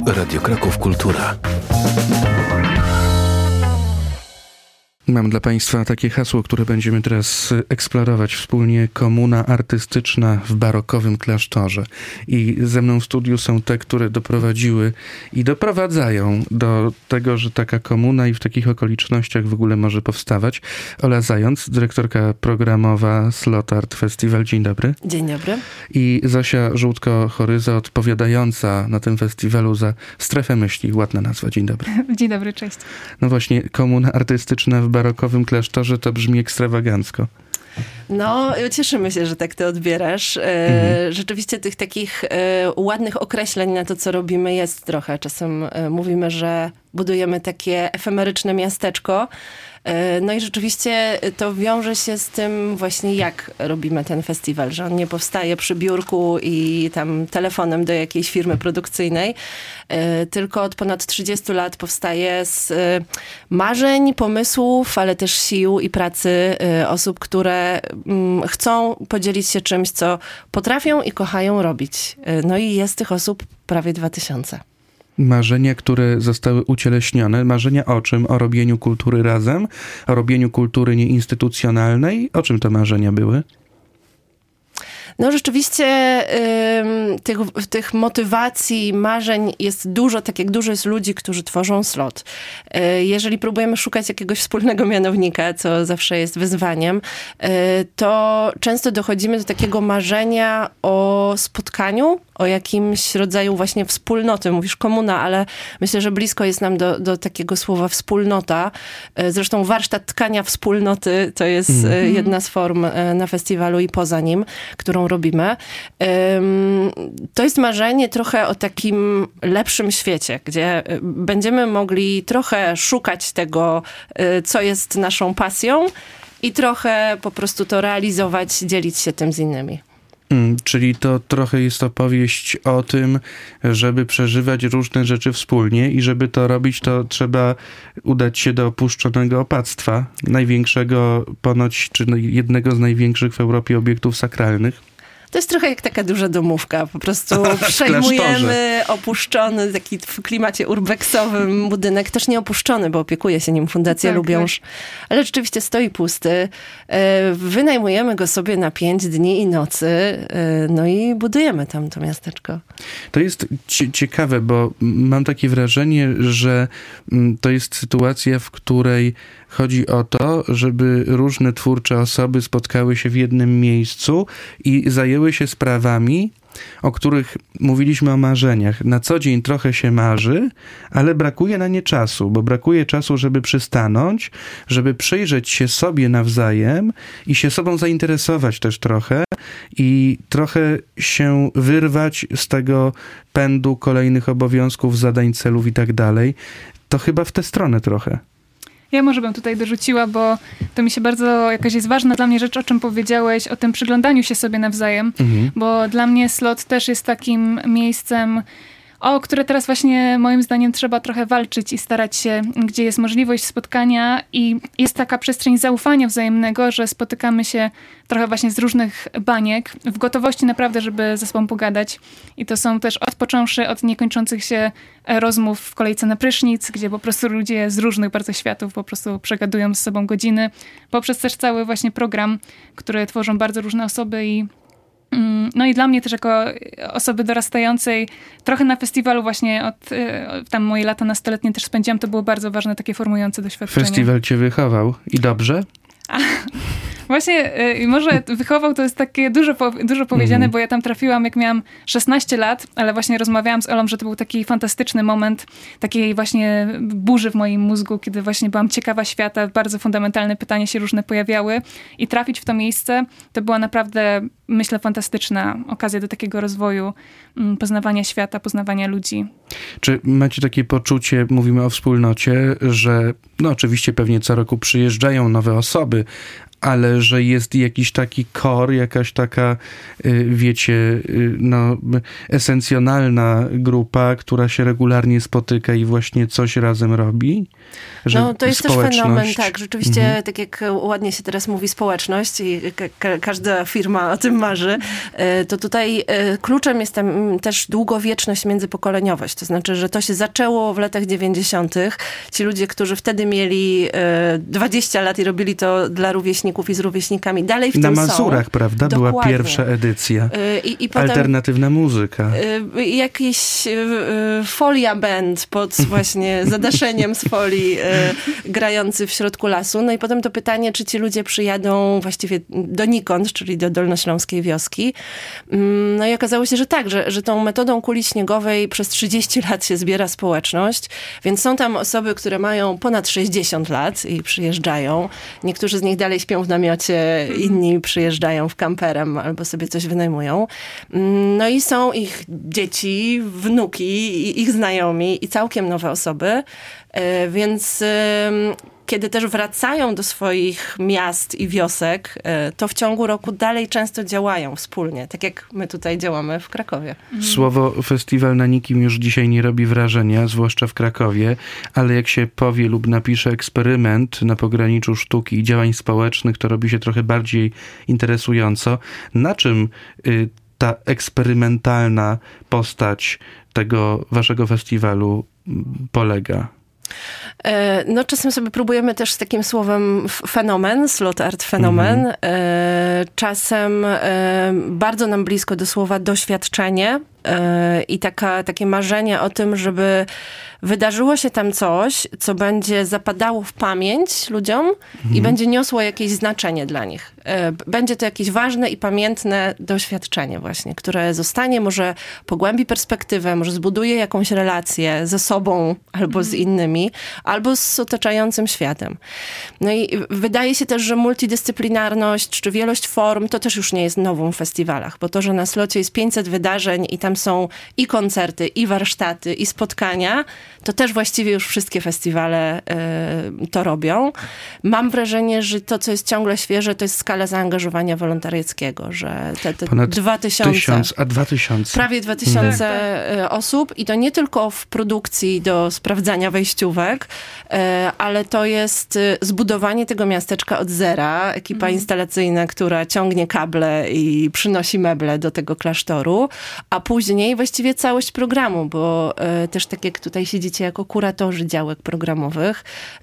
Radio Kraków Kultura. Mam dla Państwa takie hasło, które będziemy teraz eksplorować wspólnie. Komuna artystyczna w barokowym klasztorze. I ze mną w studiu są te, które doprowadziły i doprowadzają do tego, że taka komuna i w takich okolicznościach w ogóle może powstawać. Ola Zając, dyrektorka programowa Slot Art Festival. Dzień dobry. Dzień dobry. I Zosia Żółtko-Choryza, odpowiadająca na tym festiwalu za Strefę Myśli. Ładna nazwa. Dzień dobry. Dzień dobry, cześć. No właśnie, komuna artystyczna w barokowym klasztorze to brzmi ekstrawagancko. No, cieszymy się, że tak to odbierasz. Rzeczywiście tych takich ładnych określeń na to, co robimy, jest trochę. Czasem mówimy, że budujemy takie efemeryczne miasteczko. No i rzeczywiście to wiąże się z tym właśnie, jak robimy ten festiwal, że on nie powstaje przy biurku i tam telefonem do jakiejś firmy produkcyjnej, tylko od ponad 30 lat powstaje z marzeń, pomysłów, ale też sił i pracy osób, które chcą podzielić się czymś, co potrafią i kochają robić. No i jest tych osób prawie 2000. Marzenia, które zostały ucieleśnione. Marzenia o czym? O robieniu kultury razem? O robieniu kultury nieinstytucjonalnej? O czym te marzenia były? No rzeczywiście tych motywacji, marzeń jest dużo, tak jak dużo jest ludzi, którzy tworzą slot. Jeżeli próbujemy szukać jakiegoś wspólnego mianownika, co zawsze jest wyzwaniem, to często dochodzimy do takiego marzenia o spotkaniu, o jakimś rodzaju właśnie wspólnoty. Mówisz komuna, ale myślę, że blisko jest nam do takiego słowa wspólnota. Zresztą warsztat tkania wspólnoty to jest jedna z form na festiwalu i poza nim, którą robimy. To jest marzenie trochę o takim lepszym świecie, gdzie będziemy mogli trochę szukać tego, co jest naszą pasją i trochę po prostu to realizować, dzielić się tym z innymi. Czyli to trochę jest opowieść o tym, żeby przeżywać różne rzeczy wspólnie i żeby to robić, to trzeba udać się do opuszczonego opactwa, największego ponoć, czy jednego z największych w Europie obiektów sakralnych. To jest trochę jak taka duża domówka. Po prostu przejmujemy opuszczony, taki w klimacie urbexowym budynek. Też nie opuszczony, bo opiekuje się nim Fundacja Lubiąż. Ale rzeczywiście stoi pusty. Wynajmujemy go sobie na 5 dni i nocy. No i budujemy tam to miasteczko. To jest ciekawe, bo mam takie wrażenie, że to jest sytuacja, w której chodzi o to, żeby różne twórcze osoby spotkały się w jednym miejscu i zajęły się sprawami, o których mówiliśmy o marzeniach. Na co dzień trochę się marzy, ale brakuje na nie czasu, bo brakuje czasu, żeby przystanąć, żeby przyjrzeć się sobie nawzajem i się sobą zainteresować też trochę i trochę się wyrwać z tego pędu kolejnych obowiązków, zadań, celów i tak dalej. To chyba w tę stronę trochę. Ja może bym tutaj dorzuciła, bo to mi się bardzo jakaś jest ważna dla mnie rzecz, o czym powiedziałeś, o tym przyglądaniu się sobie nawzajem, bo dla mnie slot też jest takim miejscem, o które teraz właśnie moim zdaniem trzeba trochę walczyć i starać się, gdzie jest możliwość spotkania i jest taka przestrzeń zaufania wzajemnego, że spotykamy się trochę właśnie z różnych baniek, w gotowości naprawdę, żeby ze sobą pogadać. I to są też odpocząwszy od niekończących się rozmów w kolejce na prysznic, gdzie po prostu ludzie z różnych bardzo światów po prostu przegadują z sobą godziny, poprzez też cały właśnie program, który tworzą bardzo różne osoby no i dla mnie też jako osoby dorastającej, trochę na festiwalu właśnie od tam moje lata nastoletnie też spędziłam, to było bardzo ważne, takie formujące doświadczenie. Festiwal cię wychował i dobrze? Właśnie, może wychował to jest takie dużo powiedziane, bo ja tam trafiłam, jak miałam 16 lat, ale właśnie rozmawiałam z Olą, że to był taki fantastyczny moment, takiej właśnie burzy w moim mózgu, kiedy właśnie byłam ciekawa świata, bardzo fundamentalne pytania się różne pojawiały i trafić w to miejsce, to była naprawdę, myślę, fantastyczna okazja do takiego rozwoju, poznawania świata, poznawania ludzi. Czy macie takie poczucie, mówimy o wspólnocie, że no oczywiście pewnie co roku przyjeżdżają nowe osoby, ale że jest jakiś taki core, jakaś taka, wiecie, no, esencjonalna grupa, która się regularnie spotyka i właśnie coś razem robi? Że no to jest też fenomen, tak, rzeczywiście, tak jak ładnie się teraz mówi społeczność i każda firma o tym marzy, to tutaj kluczem jest tam też długowieczność, międzypokoleniowość, to znaczy, że to się zaczęło w latach 90. Ci ludzie, którzy wtedy mieli 20 lat i robili to dla rówieśników i z rówieśnikami, dalej w tym są. Na Mazurach, prawda? Dokładnie. Była pierwsza edycja. I potem alternatywna muzyka. Jakiś folia band pod właśnie zadaszeniem z folii grający w środku lasu. No i potem to pytanie, czy ci ludzie przyjadą właściwie donikąd, czyli do dolnośląskiej wioski. No i okazało się, że tak, że tą metodą kuli śniegowej przez 30 lat się zbiera społeczność, więc są tam osoby, które mają ponad 60 lat i przyjeżdżają. Niektórzy z nich dalej śpią w namiocie, inni przyjeżdżają w kamperem albo sobie coś wynajmują. No i są ich dzieci, wnuki i ich znajomi i całkiem nowe osoby, więc kiedy też wracają do swoich miast i wiosek, to w ciągu roku dalej często działają wspólnie, tak jak my tutaj działamy w Krakowie. Słowo festiwal na nikim już dzisiaj nie robi wrażenia, zwłaszcza w Krakowie, ale jak się powie lub napisze eksperyment na pograniczu sztuki i działań społecznych, to robi się trochę bardziej interesująco. Na czym ta eksperymentalna postać tego waszego festiwalu polega? No czasem sobie próbujemy też z takim słowem fenomen, slot art fenomen. Czasem bardzo nam blisko do słowa doświadczenie i takie marzenie o tym, żeby wydarzyło się tam coś, co będzie zapadało w pamięć ludziom i będzie niosło jakieś znaczenie dla nich. Będzie to jakieś ważne i pamiętne doświadczenie właśnie, które zostanie, może pogłębi perspektywę, może zbuduje jakąś relację ze sobą albo z innymi, albo z otaczającym światem. No i wydaje się też, że multidyscyplinarność czy wielość form to też już nie jest nową w festiwalach, bo to, że na slocie jest 500 wydarzeń i tam są i koncerty, i warsztaty, i spotkania, to też właściwie już wszystkie festiwale to robią. Mam wrażenie, że to, co jest ciągle świeże, to jest skala zaangażowania wolontariackiego, że te ponad 2000. A 2000. Prawie 2000 osób i to nie tylko w produkcji do sprawdzania wejściówek, ale to jest zbudowanie tego miasteczka od zera. Ekipa instalacyjna, która ciągnie kable i przynosi meble do tego klasztoru, a później właściwie całość programu, bo też tak jak tutaj siedzicie jako kuratorzy działek programowych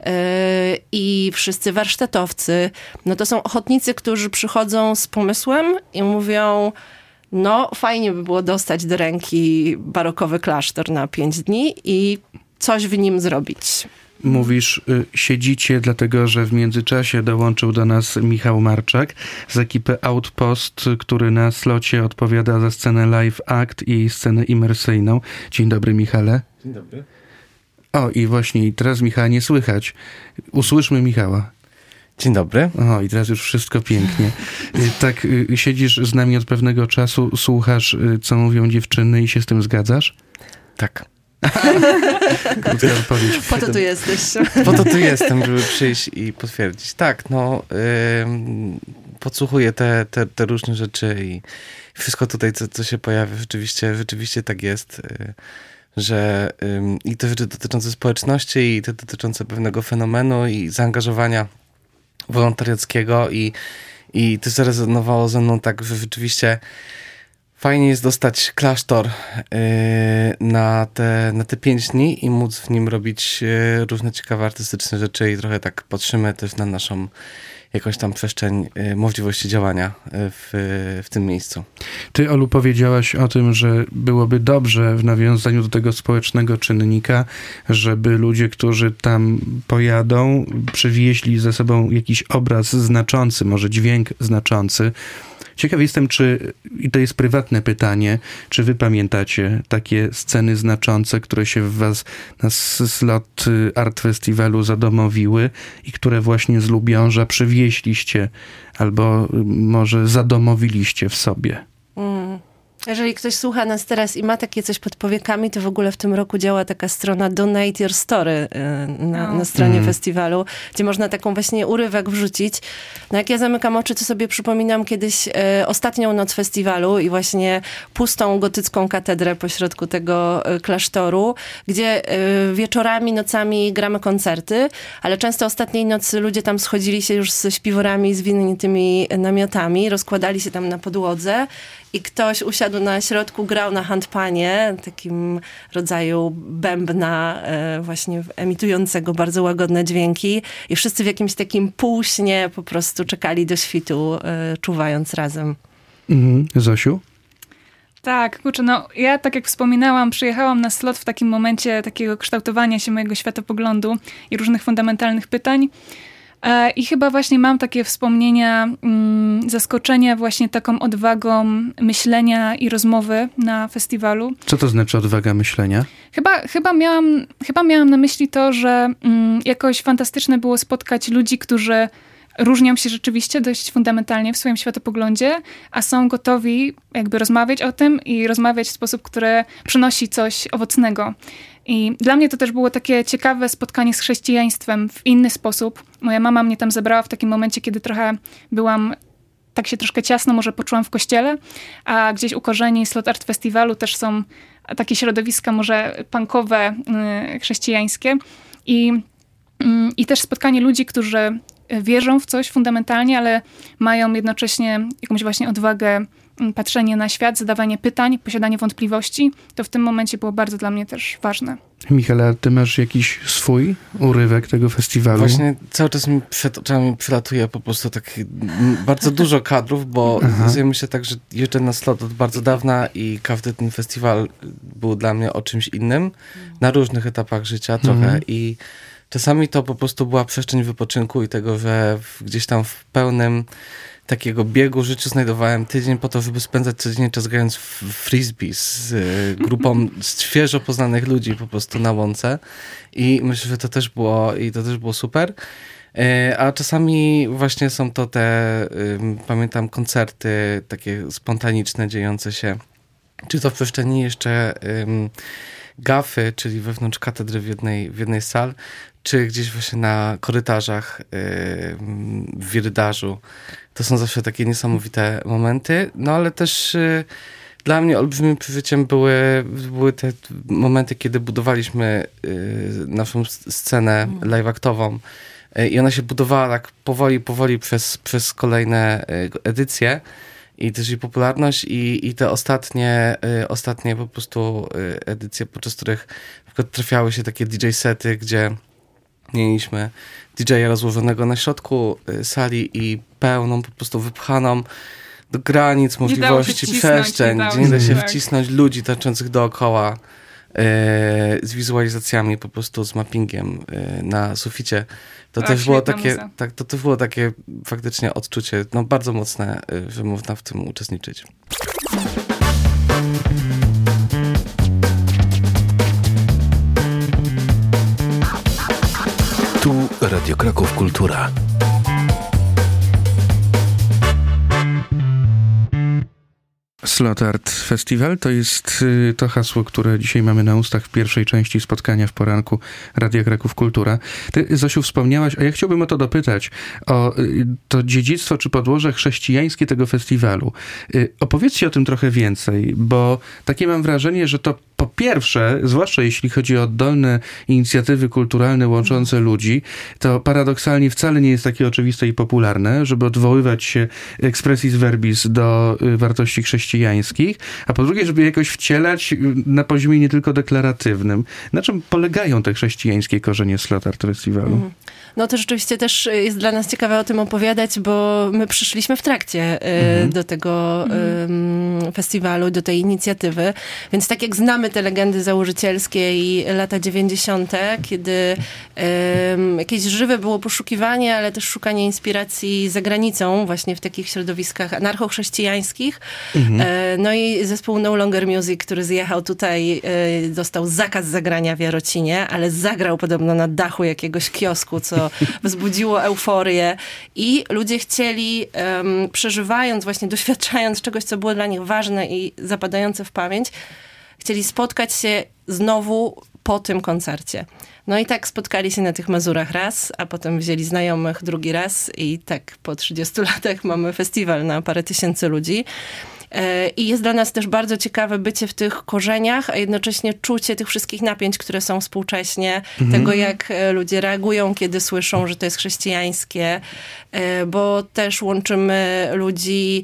i wszyscy warsztatowcy, no to są ochotnicy, którzy przychodzą z pomysłem i mówią, no fajnie by było dostać do ręki barokowy klasztor na 5 dni i coś w nim zrobić. Mówisz, siedzicie, dlatego że w międzyczasie dołączył do nas Michał Marczak z ekipy Outpost, który na slocie odpowiada za scenę live act i scenę imersyjną. Dzień dobry, Michale. Dzień dobry. O, i właśnie, teraz Michała nie słychać. Usłyszmy Michała. Dzień dobry. O, i teraz już wszystko pięknie. Tak, siedzisz z nami od pewnego czasu, słuchasz, co mówią dziewczyny i się z tym zgadzasz? Tak. Krótka odpowiedź. Po to tu jesteś. Po to tu jestem, żeby przyjść i potwierdzić. Tak, no, podsłuchuję te różne rzeczy i wszystko tutaj, co się pojawia, rzeczywiście tak jest, że i te rzeczy dotyczące społeczności, i te dotyczące pewnego fenomenu i zaangażowania wolontariackiego i to zarezonowało ze mną tak, że rzeczywiście fajnie jest dostać klasztor na te 5 dni i móc w nim robić różne ciekawe artystyczne rzeczy i trochę tak patrzymy też na naszą jakąś tam przestrzeń możliwości działania w tym miejscu. Ty, Olu, powiedziałaś o tym, że byłoby dobrze w nawiązaniu do tego społecznego czynnika, żeby ludzie, którzy tam pojadą, przywieźli ze sobą jakiś obraz znaczący, może dźwięk znaczący. Ciekaw jestem, i to jest prywatne pytanie, czy wy pamiętacie takie sceny znaczące, które się w was na slot Art Festiwalu zadomowiły i które właśnie z Lubiąża przywieźliście albo może zadomowiliście w sobie? Jeżeli ktoś słucha nas teraz i ma takie coś pod powiekami, to w ogóle w tym roku działa taka strona Donate Your Story na stronie festiwalu, gdzie można taką właśnie urywek wrzucić. No jak ja zamykam oczy, to sobie przypominam kiedyś ostatnią noc festiwalu i właśnie pustą gotycką katedrę pośrodku tego klasztoru, gdzie wieczorami, nocami gramy koncerty, ale często ostatniej nocy ludzie tam schodzili się już ze śpiworami, zwiniętymi namiotami, rozkładali się tam na podłodze i ktoś usiadł na środku, grał na handpanie, takim rodzaju bębna właśnie emitującego bardzo łagodne dźwięki i wszyscy w jakimś takim półśnie po prostu czekali do świtu, czuwając razem. Zosiu? Tak, kurczę, no ja tak jak wspominałam, przyjechałam na slot w takim momencie takiego kształtowania się mojego światopoglądu i różnych fundamentalnych pytań. I chyba właśnie mam takie wspomnienia, zaskoczenia właśnie taką odwagą myślenia i rozmowy na festiwalu. Co to znaczy odwaga myślenia? Chyba miałam na myśli to, że jakoś fantastyczne było spotkać ludzi, którzy różnią się rzeczywiście dość fundamentalnie w swoim światopoglądzie, a są gotowi jakby rozmawiać o tym i rozmawiać w sposób, który przynosi coś owocnego. I dla mnie to też było takie ciekawe spotkanie z chrześcijaństwem w inny sposób. Moja mama mnie tam zabrała w takim momencie, kiedy tak się troszkę ciasno może poczułam w kościele, a gdzieś u korzeni Slot Art Festiwalu też są takie środowiska może punkowe, chrześcijańskie. I też spotkanie ludzi, którzy wierzą w coś fundamentalnie, ale mają jednocześnie jakąś właśnie odwagę patrzenia na świat, zadawanie pytań, posiadanie wątpliwości, to w tym momencie było bardzo dla mnie też ważne. Michale, ty masz jakiś swój urywek tego festiwalu? Właśnie cały czas mi przed oczami przylatuje po prostu tak bardzo dużo kadrów, bo zajmujemy się tak, że jeżdżę na slot od bardzo dawna i każdy ten festiwal był dla mnie o czymś innym, na różnych etapach życia trochę i czasami to po prostu była przestrzeń wypoczynku i tego, że gdzieś tam w pełnym takiego biegu życiu znajdowałem tydzień po to, żeby spędzać codziennie czas grając w frisbee z grupą świeżo poznanych ludzi po prostu na łące i myślę, że to też było super. A czasami właśnie są to te, pamiętam, koncerty takie spontaniczne, dziejące się, czy to w przestrzeni jeszcze gafy, czyli wewnątrz katedry w jednej z sal, czy gdzieś właśnie na korytarzach w Wirydarzu. To są zawsze takie niesamowite momenty, no ale też dla mnie olbrzymim przeżyciem były te momenty, kiedy budowaliśmy naszą scenę live-aktową i ona się budowała tak powoli przez kolejne edycje i też jej popularność i te ostatnie po prostu edycje, podczas których na przykład trafiały się takie DJ-sety, gdzie mieliśmy DJ-a rozłożonego na środku sali i pełną, po prostu wypchaną do granic możliwości przestrzeń, gdzie nie da się wcisnąć ludzi tańczących dookoła z wizualizacjami, po prostu z mappingiem na suficie. To też było takie faktycznie odczucie, no bardzo mocne, że można w tym uczestniczyć. Tu Radio Kraków Kultura. Slot Art Festival to jest to hasło, które dzisiaj mamy na ustach w pierwszej części spotkania w poranku Radia Kraków Kultura. Ty, Zosiu, wspomniałaś, a ja chciałbym o to dopytać, o to dziedzictwo czy podłoże chrześcijańskie tego festiwalu. Opowiedzcie o tym trochę więcej, bo takie mam wrażenie, że to po pierwsze, zwłaszcza jeśli chodzi o oddolne inicjatywy kulturalne łączące ludzi, to paradoksalnie wcale nie jest takie oczywiste i popularne, żeby odwoływać się expressis verbis do wartości chrześcijańskich, a po drugie, żeby jakoś wcielać na poziomie nie tylko deklaratywnym. Na czym polegają te chrześcijańskie korzenie Slot Art Festiwalu? No to rzeczywiście też jest dla nas ciekawe o tym opowiadać, bo my przyszliśmy w trakcie do tego festiwalu, do tej inicjatywy. Więc tak jak znamy te legendy założycielskie i lata 90., kiedy jakieś żywe było poszukiwanie, ale też szukanie inspiracji za granicą, właśnie w takich środowiskach anarcho-chrześcijańskich. No i zespół No Longer Music, który zjechał tutaj, dostał zakaz zagrania w Jarocinie, ale zagrał podobno na dachu jakiegoś kiosku, co wzbudziło euforię i ludzie chcieli, przeżywając, właśnie doświadczając czegoś, co było dla nich ważne, ważne i zapadające w pamięć, chcieli spotkać się znowu po tym koncercie. No i tak spotkali się na tych Mazurach raz, a potem wzięli znajomych drugi raz i tak po 30 latach mamy festiwal na parę tysięcy ludzi. I jest dla nas też bardzo ciekawe bycie w tych korzeniach, a jednocześnie czucie tych wszystkich napięć, które są współcześnie, tego jak ludzie reagują, kiedy słyszą, że to jest chrześcijańskie, bo też łączymy ludzi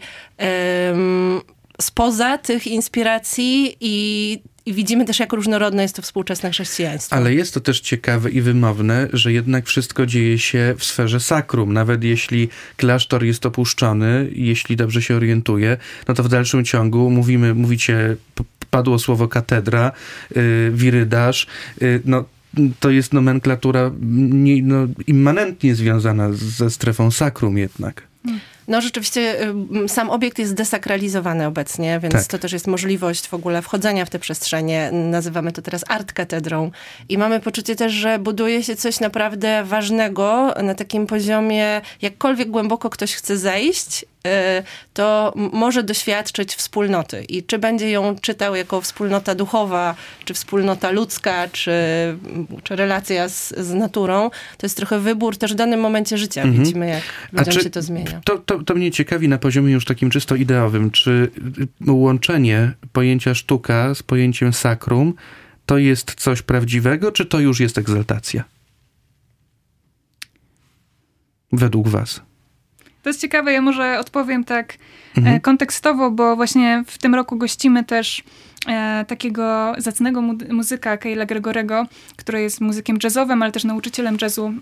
spoza tych inspiracji i widzimy też, jak różnorodne jest to współczesne chrześcijaństwo. Ale jest to też ciekawe i wymowne, że jednak wszystko dzieje się w sferze sakrum. Nawet jeśli klasztor jest opuszczony, jeśli dobrze się orientuję, no to w dalszym ciągu mówicie, padło słowo katedra, wirydarz, no to jest nomenklatura immanentnie związana ze strefą sakrum jednak. No rzeczywiście sam obiekt jest desakralizowany obecnie, więc tak. To też jest możliwość w ogóle wchodzenia w te przestrzenie. Nazywamy to teraz art katedrą. I mamy poczucie też, że buduje się coś naprawdę ważnego na takim poziomie, jakkolwiek głęboko ktoś chce zejść, to może doświadczyć wspólnoty. I czy będzie ją czytał jako wspólnota duchowa, czy wspólnota ludzka, czy relacja z naturą, to jest trochę wybór też w danym momencie życia. Widzimy, jak ludziom się to zmienia. To mnie ciekawi na poziomie już takim czysto ideowym. Czy łączenie pojęcia sztuka z pojęciem sakrum to jest coś prawdziwego, czy to już jest egzaltacja? Według was. To jest ciekawe, ja może odpowiem tak kontekstowo, bo właśnie w tym roku gościmy też takiego zacnego muzyka Keila Gregorego, który jest muzykiem jazzowym, ale też nauczycielem jazzu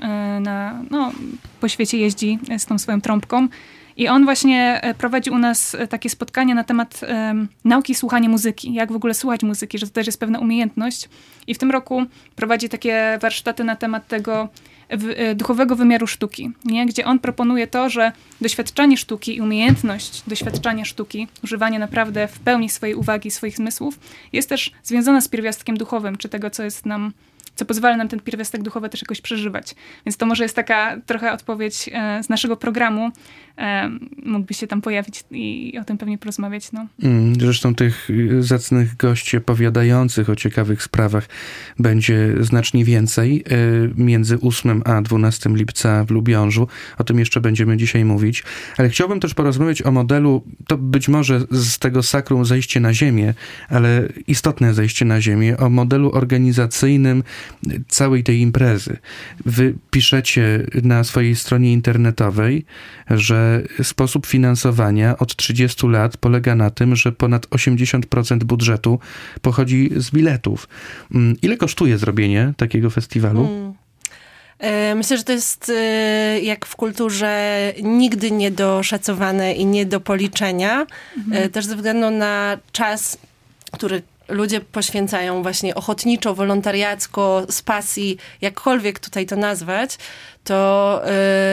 po świecie jeździ z tą swoją trąbką. I on właśnie prowadzi u nas takie spotkania na temat nauki słuchania muzyki, jak w ogóle słuchać muzyki, że to też jest pewna umiejętność. I w tym roku prowadzi takie warsztaty na temat tego duchowego wymiaru sztuki, nie? Gdzie on proponuje to, że doświadczanie sztuki i umiejętność doświadczania sztuki, używanie naprawdę w pełni swojej uwagi, swoich zmysłów, jest też związana z pierwiastkiem duchowym, czy tego, co pozwala nam ten pierwiastek duchowy też jakoś przeżywać. Więc to może jest taka trochę odpowiedź z naszego programu. Mógłby się tam pojawić i o tym pewnie porozmawiać. No. Zresztą tych zacnych gości opowiadających o ciekawych sprawach będzie znacznie więcej. Między 8 a 12 lipca w Lubiążu. O tym jeszcze będziemy dzisiaj mówić. Ale chciałbym też porozmawiać o modelu, to być może z tego sakrum zejście na ziemię, ale istotne zejście na ziemię, o modelu organizacyjnym całej tej imprezy. Wy piszecie na swojej stronie internetowej, że sposób finansowania od 30 lat polega na tym, że ponad 80% budżetu pochodzi z biletów. Ile kosztuje zrobienie takiego festiwalu? Myślę, że to jest jak w kulturze nigdy nie do szacowane i nie do policzenia. Też ze względu na czas, który ludzie poświęcają właśnie ochotniczo, wolontariacko, z pasji, jakkolwiek tutaj to nazwać, to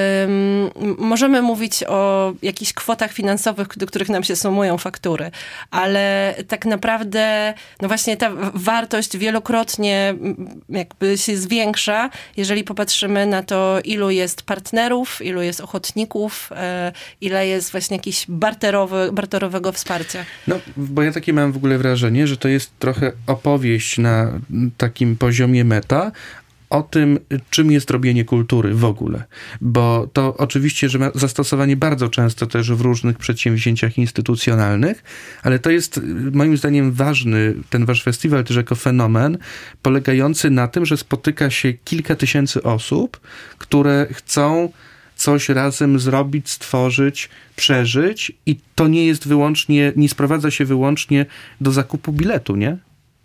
możemy mówić o jakichś kwotach finansowych, do których nam się sumują faktury. Ale tak naprawdę, no właśnie ta wartość wielokrotnie jakby się zwiększa, jeżeli popatrzymy na to, ilu jest partnerów, ilu jest ochotników, ile jest właśnie jakiegoś barterowego wsparcia. No, bo ja takie mam w ogóle wrażenie, że to jest trochę opowieść na takim poziomie meta, o tym, czym jest robienie kultury w ogóle. Bo to oczywiście, że ma zastosowanie bardzo często też w różnych przedsięwzięciach instytucjonalnych, ale to jest moim zdaniem ważny, ten wasz festiwal też jako fenomen, polegający na tym, że spotyka się kilka tysięcy osób, które chcą coś razem zrobić, stworzyć, przeżyć i to nie jest wyłącznie, nie sprowadza się wyłącznie do zakupu biletu, nie?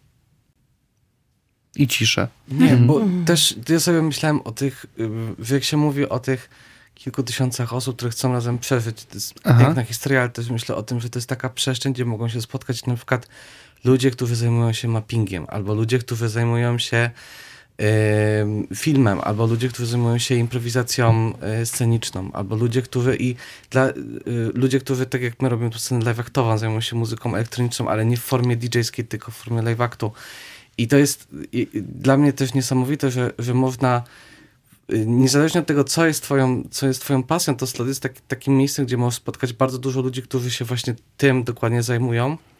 I cisza. Nie, bo też ja sobie myślałem o tych, jak się mówi o tych kilku tysiącach osób, które chcą razem przeżyć. To jest piękna historia, ale też myślę o tym, że to jest taka przestrzeń, gdzie mogą się spotkać na przykład ludzie, którzy zajmują się mappingiem, albo ludzie, którzy zajmują się filmem, albo ludzie, którzy zajmują się improwizacją sceniczną, albo ludzie, którzy tak jak my robimy tu scenę live aktową, zajmują się muzyką elektroniczną, ale nie w formie DJ-skiej, tylko w formie live aktu. I to jest dla mnie też niesamowite, że można, niezależnie od tego, co jest twoją pasją, to slot jest takim miejscem, gdzie możesz spotkać bardzo dużo ludzi, którzy się właśnie tym dokładnie zajmują.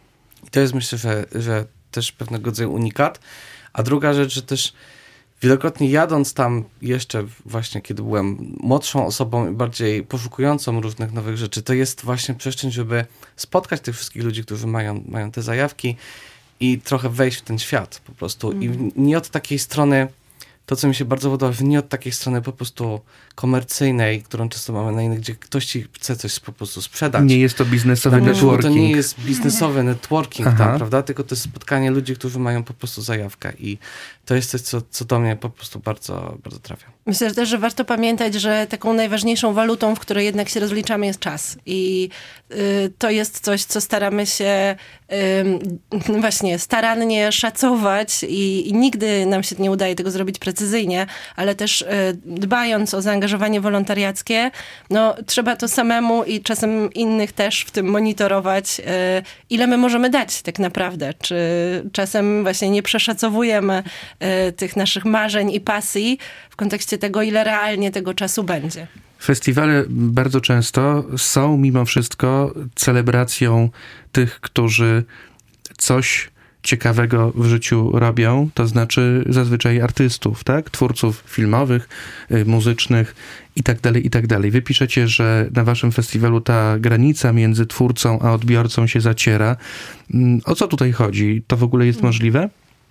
I to jest, myślę, że też pewnego rodzaju unikat. A druga rzecz, że też wielokrotnie jadąc tam jeszcze właśnie, kiedy byłem młodszą osobą i bardziej poszukującą różnych nowych rzeczy, to jest właśnie przestrzeń, żeby spotkać tych wszystkich ludzi, którzy mają te zajawki i trochę wejść w ten świat po prostu. I nie od takiej strony, to co mi się bardzo podoba, nie od takiej strony po prostu komercyjnej, którą często mamy na innych, gdzie ktoś ci chce coś po prostu sprzedać. Nie jest to biznesowy networking. To nie jest biznesowy networking tam, prawda? Tylko to jest spotkanie ludzi, którzy mają po prostu zajawkę i to jest coś, co do mnie po prostu bardzo, bardzo trafia. Myślę też, że warto pamiętać, że taką najważniejszą walutą, w której jednak się rozliczamy, jest czas. I to jest coś, co staramy się właśnie starannie szacować i nigdy nam się nie udaje tego zrobić precyzyjnie, ale też dbając o zaangażowanie wolontariackie, no trzeba to samemu i czasem innych też w tym monitorować, ile my możemy dać tak naprawdę. Czy czasem właśnie nie przeszacowujemy tych naszych marzeń i pasji w kontekście tego, ile realnie tego czasu będzie. Festiwale bardzo często są mimo wszystko celebracją tych, którzy coś ciekawego w życiu robią, to znaczy zazwyczaj artystów, tak? Twórców filmowych, muzycznych i tak dalej. Wy piszecie, że na waszym festiwalu ta granica między twórcą a odbiorcą się zaciera. O co tutaj chodzi? To w ogóle jest możliwe?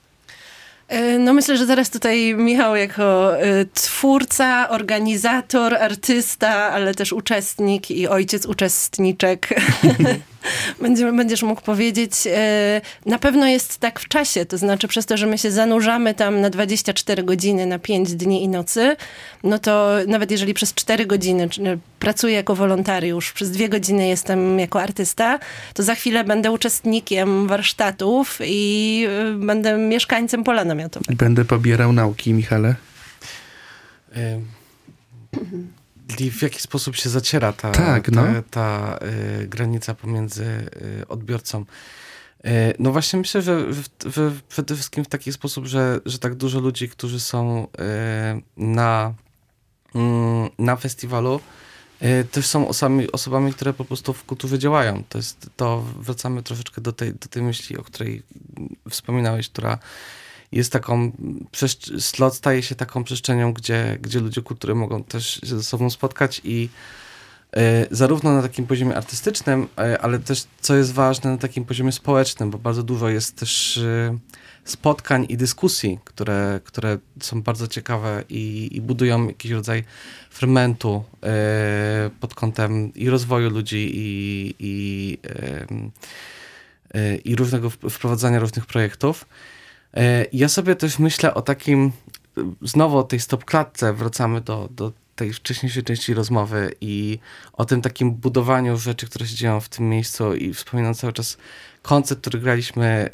No myślę, że zaraz tutaj Michał jako twórca, organizator, artysta, ale też uczestnik i ojciec uczestniczek będziesz mógł powiedzieć. Na pewno jest tak w czasie, to znaczy przez to, że my się zanurzamy tam na 24 godziny, na 5 dni i nocy, no to nawet jeżeli przez 4 godziny pracuję jako wolontariusz, przez 2 godziny jestem jako artysta, to za chwilę będę uczestnikiem warsztatów i będę mieszkańcem pola namiotowego. Będę pobierał nauki, Michale. I w jaki sposób się zaciera ta granica pomiędzy odbiorcą. No właśnie myślę, że przede wszystkim w taki sposób, że tak dużo ludzi, którzy są na festiwalu, też są osobami, które po prostu w kulturze działają. To wracamy troszeczkę do tej myśli, o której wspominałeś, która jest taką, slot staje się taką przestrzenią, gdzie ludzie kultury mogą też się ze sobą spotkać i zarówno na takim poziomie artystycznym, ale też, co jest ważne, na takim poziomie społecznym, bo bardzo dużo jest też spotkań i dyskusji, które są bardzo ciekawe i budują jakiś rodzaj fermentu pod kątem i rozwoju ludzi i różnego wprowadzania różnych projektów. Ja sobie też myślę o takim, znowu o tej stopklatce, wracamy do tej wcześniejszej części rozmowy i o tym takim budowaniu rzeczy, które się dzieją w tym miejscu i wspominam cały czas koncert, który graliśmy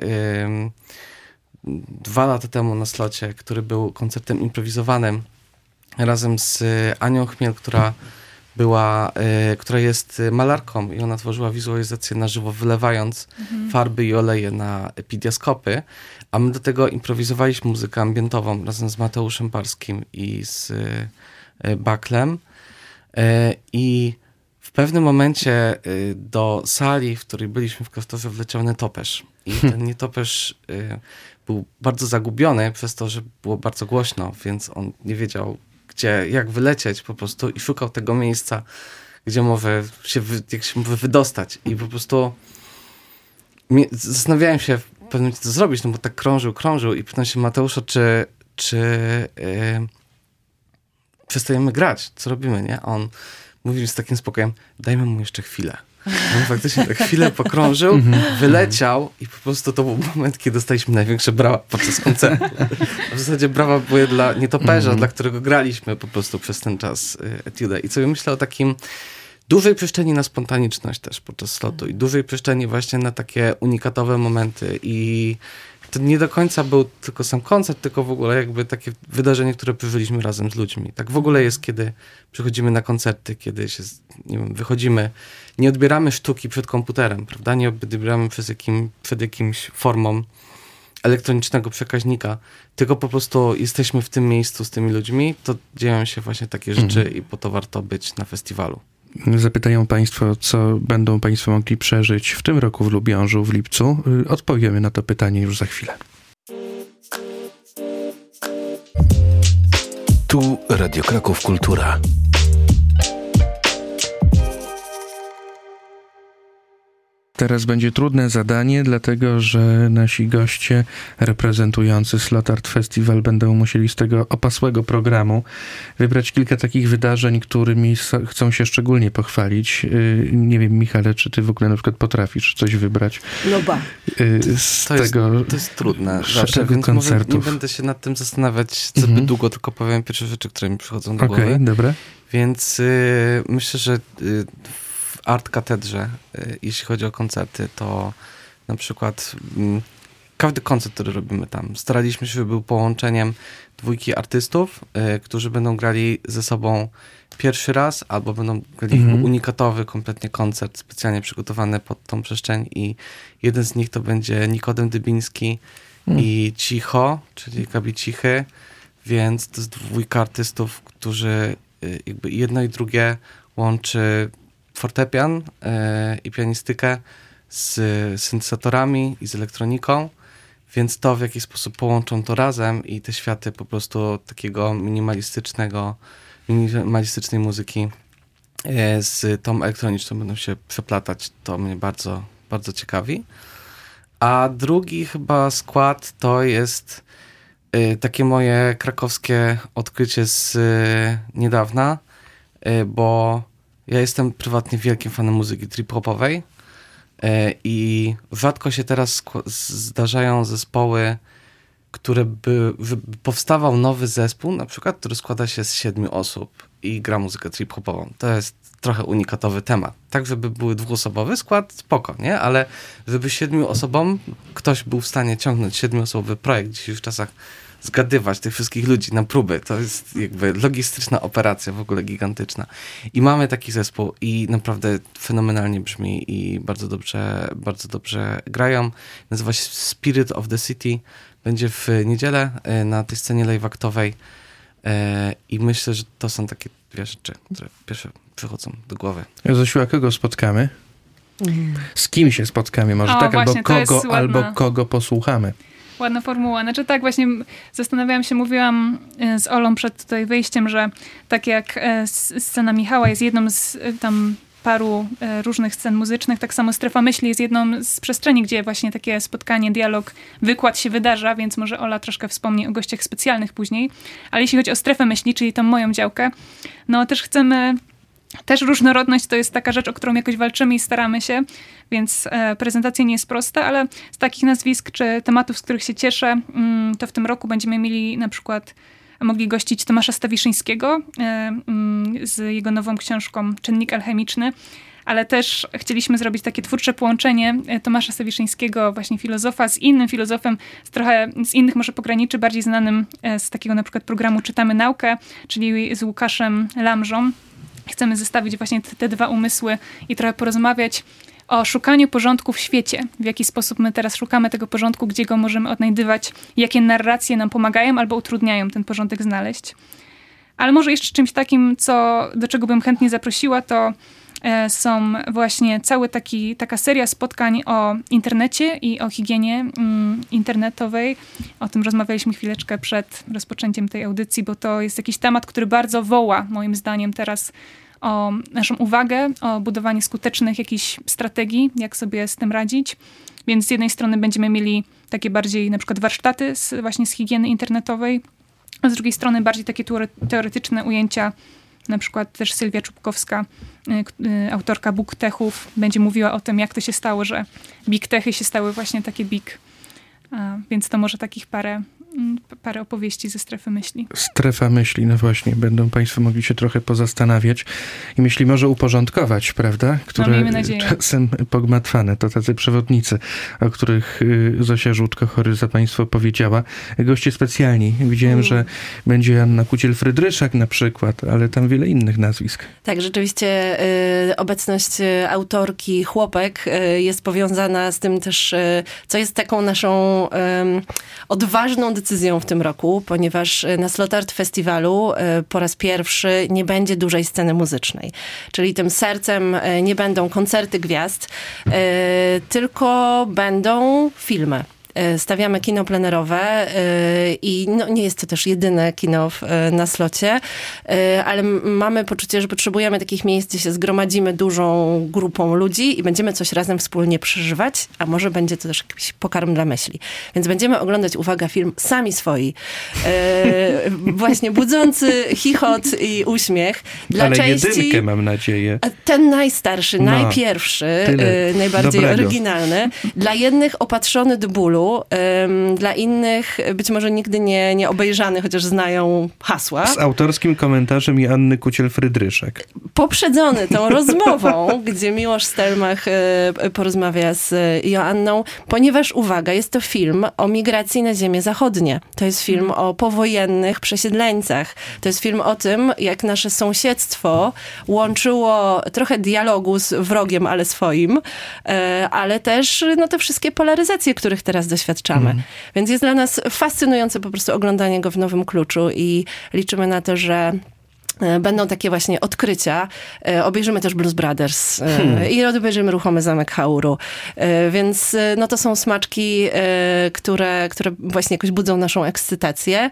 2 lata temu na slocie, który był koncertem improwizowanym razem z Anią Chmiel, która jest malarką i ona tworzyła wizualizację na żywo, wylewając farby i oleje na epidiaskopy, a my do tego improwizowaliśmy muzykę ambientową razem z Mateuszem Parskim i z Baklem i w pewnym momencie do sali, w której byliśmy w klasztorze, wleciał nietoperz i ten nietoperz był bardzo zagubiony przez to, że było bardzo głośno, więc on nie wiedział jak wylecieć po prostu i szukał tego miejsca, gdzie może się wydostać. I po prostu zastanawiałem się w pewnym momencie, co zrobić, no bo tak krążył i pytam się Mateusza, czy przestajemy grać, co robimy, nie? A on mówi z takim spokojem, dajmy mu jeszcze chwilę. On faktycznie tak chwilę pokrążył, wyleciał i po prostu to był moment, kiedy dostaliśmy największe brawa podczas koncertu. W zasadzie brawa były dla nietoperza, dla którego graliśmy po prostu przez ten czas etiudę. I sobie myślę o takim dużej przestrzeni na spontaniczność też podczas slotu i dużej przestrzeni właśnie na takie unikatowe momenty i to nie do końca był tylko sam koncert, tylko w ogóle jakby takie wydarzenie, które przeżyliśmy razem z ludźmi. Tak w ogóle jest, kiedy przychodzimy na koncerty, kiedy się, nie wiem, wychodzimy, nie odbieramy sztuki przed komputerem, prawda? Nie odbieramy przed jakimś formą elektronicznego przekaźnika, tylko po prostu jesteśmy w tym miejscu z tymi ludźmi, to dzieją się właśnie takie rzeczy i po to warto być na festiwalu. Zapytają Państwo, co będą Państwo mogli przeżyć w tym roku w Lubiążu w lipcu. Odpowiemy na to pytanie już za chwilę. Tu Radio Kraków Kultura. Teraz będzie trudne zadanie, dlatego że nasi goście reprezentujący Slot Art Festival będą musieli z tego opasłego programu wybrać kilka takich wydarzeń, którymi chcą się szczególnie pochwalić. Nie wiem, Michale, czy ty w ogóle na przykład potrafisz coś wybrać? No ba. To jest trudne zawsze, więc koncertów. Może nie będę się nad tym zastanawiać zbyt długo, tylko powiem pierwsze rzeczy, które mi przychodzą do głowy. Okej, dobra. Więc myślę, że w Art Katedrze, jeśli chodzi o koncerty, to na przykład każdy koncert, który robimy tam, staraliśmy się, żeby był połączeniem dwójki artystów, którzy będą grali ze sobą pierwszy raz, albo będą grali unikatowy kompletnie koncert, specjalnie przygotowany pod tą przestrzeń, i jeden z nich to będzie Nikodem Dybiński i Cicho, czyli Gabi Cichy, więc to jest dwójka artystów, którzy jakby jedno i drugie łączy fortepian i pianistykę z syntezatorami i z elektroniką, więc to, w jaki sposób połączą to razem i te światy po prostu takiego minimalistycznej muzyki z tą elektroniczną będą się przeplatać, to mnie bardzo, bardzo ciekawi. A drugi chyba skład to jest takie moje krakowskie odkrycie z niedawna, bo ja jestem prywatnie wielkim fanem muzyki trip-hopowej i rzadko się teraz zdarzają zespoły, powstawał nowy zespół, na przykład, który składa się z 7 osób i gra muzykę trip-hopową. To jest trochę unikatowy temat. Tak, żeby były dwuosobowy skład, spoko, nie? Ale żeby 7 osobom ktoś był w stanie ciągnąć 7-osobowy projekt w dzisiejszych czasach, zgadywać tych wszystkich ludzi na próby, to jest jakby logistyczna operacja w ogóle gigantyczna. I mamy taki zespół i naprawdę fenomenalnie brzmi i bardzo dobrze grają. Nazywa się Spirit of the City. Będzie w niedzielę na tej scenie live'aktowej i myślę, że to są takie dwie rzeczy, które pierwsze przychodzą do głowy. Zosiu, a kogo spotkamy? Z kim się spotkamy? Może tak, właśnie, albo kogo posłuchamy? Ładna formuła. Znaczy tak, właśnie zastanawiałam się, mówiłam z Olą przed tutaj wyjściem, że tak jak scena Michała jest jedną z tam paru różnych scen muzycznych, tak samo Strefa Myśli jest jedną z przestrzeni, gdzie właśnie takie spotkanie, dialog, wykład się wydarza, więc może Ola troszkę wspomni o gościach specjalnych później. Ale jeśli chodzi o Strefę Myśli, czyli tą moją działkę, no też chcemy... Też różnorodność to jest taka rzecz, o którą jakoś walczymy i staramy się, więc prezentacja nie jest prosta, ale z takich nazwisk czy tematów, z których się cieszę, to w tym roku będziemy mieli na przykład, mogli gościć Tomasza Stawiszyńskiego z jego nową książką Czynnik alchemiczny, ale też chcieliśmy zrobić takie twórcze połączenie Tomasza Stawiszyńskiego, właśnie filozofa, z innym filozofem, trochę z innych może pograniczy, bardziej znanym z takiego na przykład programu Czytamy Naukę, czyli z Łukaszem Lamżą. Chcemy zestawić właśnie te dwa umysły i trochę porozmawiać o szukaniu porządku w świecie. W jaki sposób my teraz szukamy tego porządku, gdzie go możemy odnajdywać, jakie narracje nam pomagają albo utrudniają ten porządek znaleźć. Ale może jeszcze czymś takim, do czego bym chętnie zaprosiła, to są właśnie taka seria spotkań o internecie i o higienie internetowej. O tym rozmawialiśmy chwileczkę przed rozpoczęciem tej audycji, bo to jest jakiś temat, który bardzo woła, moim zdaniem, teraz o naszą uwagę, o budowanie skutecznych jakichś strategii, jak sobie z tym radzić. Więc z jednej strony będziemy mieli takie bardziej na przykład warsztaty właśnie z higieny internetowej, a z drugiej strony bardziej takie teoretyczne ujęcia. Na przykład też Sylwia Czubkowska, autorka Big Techów, będzie mówiła o tym, jak to się stało, że Big Techy się stały właśnie takie big. Więc to może takich parę opowieści ze Strefy Myśli. Strefa Myśli, no właśnie, będą Państwo mogli się trochę pozastanawiać i myśli może uporządkować, prawda? Które czasem pogmatwane, to tacy przewodnicy, o których Zosia Żółtko-Choryza Państwu powiedziała. Goście specjalni. Widziałem, że będzie Anna Kuciel-Frydryszak na przykład, ale tam wiele innych nazwisk. Tak, rzeczywiście obecność autorki Chłopek jest powiązana z tym też, co jest taką naszą odważną decyzją w tym roku, ponieważ na Slot Art Festiwalu po raz pierwszy nie będzie dużej sceny muzycznej. Czyli tym sercem nie będą koncerty gwiazd, tylko będą filmy. Stawiamy kino plenerowe i nie jest to też jedyne kino na slocie, ale mamy poczucie, że potrzebujemy takich miejsc, gdzie się zgromadzimy dużą grupą ludzi i będziemy coś razem wspólnie przeżywać, a może będzie to też jakiś pokarm dla myśli. Więc będziemy oglądać, uwaga, film Sami Swoi. Właśnie budzący chichot i uśmiech. Dla ale części, jedynkę mam nadzieję. Ten najstarszy, najpierwszy, najbardziej dobrego. Oryginalny. Dla jednych opatrzony do bólu, dla innych być może nigdy nie obejrzany, chociaż znają hasła. Z autorskim komentarzem Anny Kuciel-Frydryszek. Poprzedzony tą rozmową, gdzie Miłosz Stelmach porozmawia z Joanną, ponieważ, uwaga, jest to film o migracji na ziemię zachodnie. To jest film o powojennych przesiedleńcach. To jest film o tym, jak nasze sąsiedztwo łączyło trochę dialogu z wrogiem, ale swoim, ale też te wszystkie polaryzacje, których teraz doświadczamy. Więc jest dla nas fascynujące po prostu oglądanie go w nowym kluczu i liczymy na to, że będą takie właśnie odkrycia. Obejrzymy też Blues Brothers i obejrzymy Ruchomy Zamek Hauru. Więc to są smaczki, które właśnie jakoś budzą naszą ekscytację.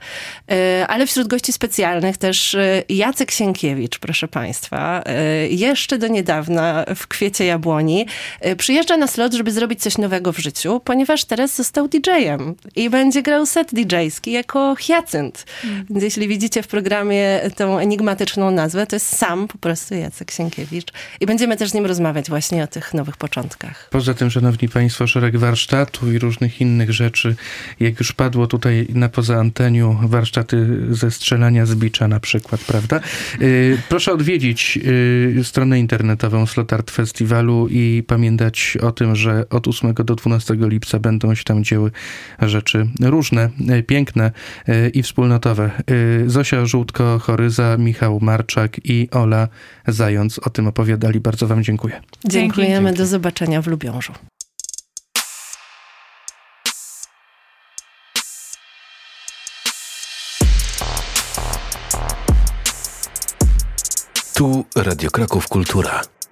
Ale wśród gości specjalnych też Jacek Sienkiewicz, proszę państwa. Jeszcze do niedawna w kwiecie jabłoni. Przyjeżdża na slot, żeby zrobić coś nowego w życiu, ponieważ teraz został DJ-em i będzie grał set DJ-ski jako Hyacynt. Więc jeśli widzicie w programie tą enigmatyczną nazwę, to jest sam po prostu Jacek Sienkiewicz. I będziemy też z nim rozmawiać właśnie o tych nowych początkach. Poza tym, szanowni państwo, szereg warsztatu i różnych innych rzeczy. Jak już padło tutaj na poza anteniu, warsztaty ze strzelania z bicza na przykład, prawda? Proszę odwiedzić stronę internetową Slot Art Festiwalu i pamiętać o tym, że od 8 do 12 lipca będą się tam dzieły rzeczy różne, piękne i wspólnotowe. Zosia Żółtko-Choryza, Michał Marczak i Ola Zając o tym opowiadali. Bardzo wam dziękuję. Dziękujemy. Do zobaczenia w Lubiążu. Tu Radio Kraków Kultura.